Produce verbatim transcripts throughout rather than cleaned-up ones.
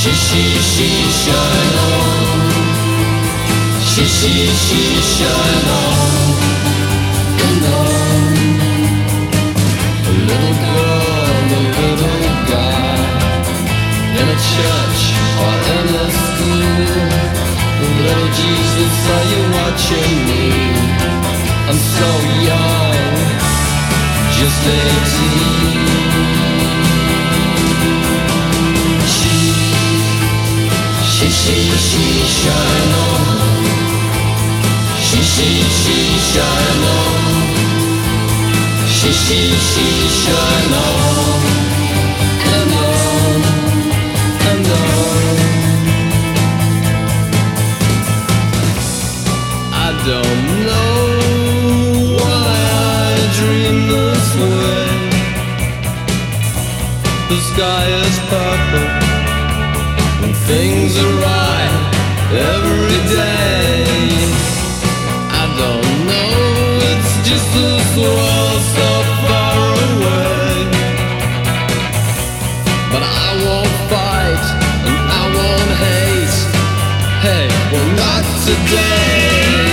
she, she, shine on. She, she, she, shine on and on. A little girl, a little guy, in a church or in a school. Little Jesus, are you watching me? I'm so young, just eighteen. She, she, shine on. She, she, she, shine on. She, she, she, shine on. And on, and on. I don't know why I dream this way. The sky is purple. Things are right every day. I don't know, it's just this world so far away. But I won't fight and I won't hate. Hey, well not today.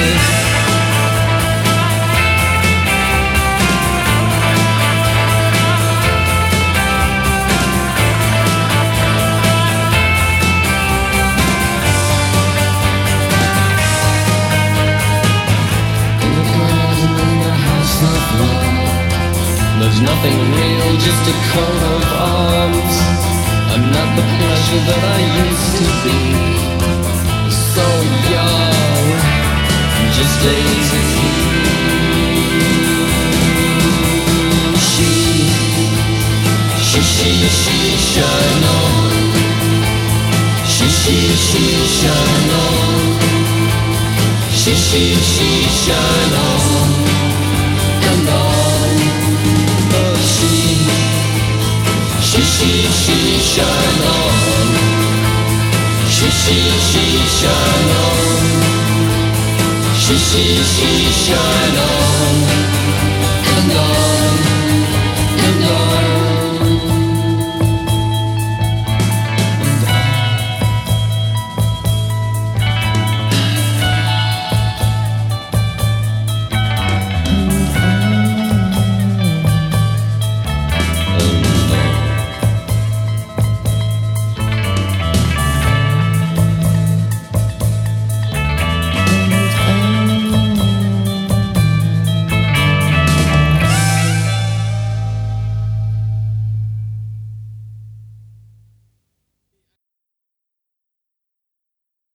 There's nothing real, just a coat of arms. I'm not the pleasure that I used to be. So young, just eighteen. She, she, she, she, shine on. She, she, she, shine on. She, she, she, shine on. And on. She, she, she, shine on. She, she, she, shine on. She, she, she, shine on. And on.